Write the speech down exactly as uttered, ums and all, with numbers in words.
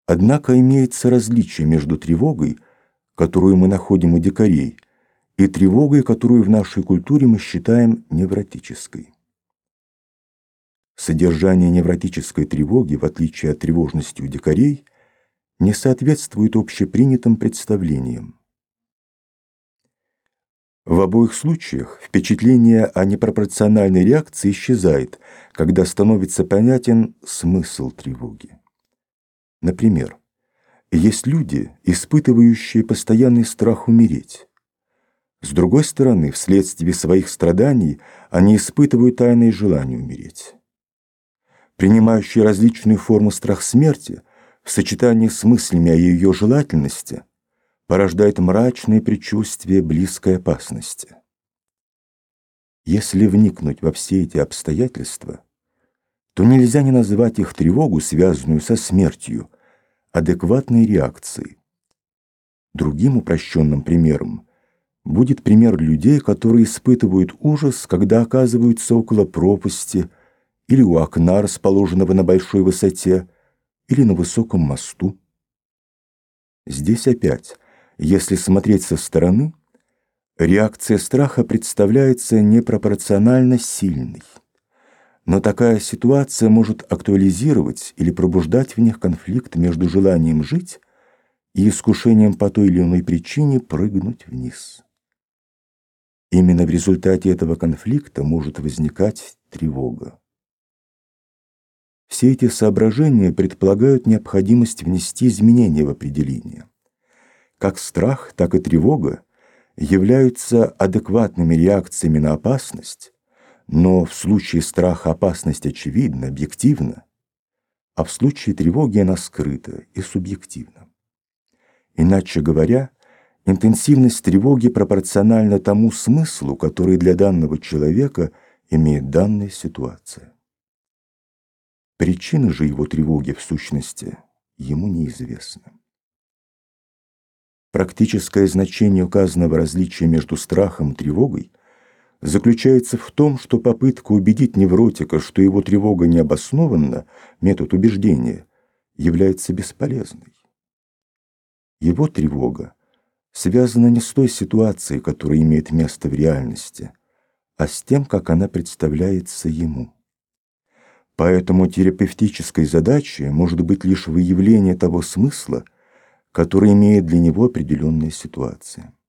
Однако имеется различие между тревогой, которую мы находим у дикарей, и тревогой, которую в нашей культуре мы считаем невротической. Содержание невротической тревоги, в отличие от тревожности у дикарей, не соответствует общепринятым представлениям. В обоих случаях впечатление о непропорциональной реакции исчезает, когда становится понятен смысл тревоги. Например, есть люди, испытывающие постоянный страх умереть. С другой стороны, вследствие своих страданий они испытывают тайное желание умереть. Принимающий различные формы страх смерти в сочетании с мыслями о ее желательности порождает мрачное предчувствие близкой опасности. Если вникнуть во все эти обстоятельства, то нельзя не назвать их тревогу, связанную со смертью, адекватной реакцией. Другим упрощенным примером будет пример людей, которые испытывают ужас, когда оказываются около пропасти или у окна, расположенного на большой высоте, или на высоком мосту. Здесь опять, если смотреть со стороны, реакция страха представляется непропорционально сильной. Но такая ситуация может актуализировать или пробуждать в них конфликт между желанием жить и искушением по той или иной причине прыгнуть вниз. Именно в результате этого конфликта может возникать тревога. Все эти соображения предполагают необходимость внести изменения в определение. Как страх, так и тревога являются адекватными реакциями на опасность, но в случае страха опасность очевидна, объективна, а в случае тревоги она скрыта и субъективна. Иначе говоря, интенсивность тревоги пропорциональна тому смыслу, который для данного человека имеет данная ситуация. Причина же его тревоги, в сущности, ему неизвестна. Практическое значение указанного различия между страхом и тревогой заключается в том, что попытка убедить невротика, что его тревога необоснованна, метод убеждения, является бесполезной. Его тревога связана не с той ситуацией, которая имеет место в реальности, а с тем, как она представляется ему. Поэтому терапевтической задачей может быть лишь выявление того смысла, который имеет для него определенная ситуация.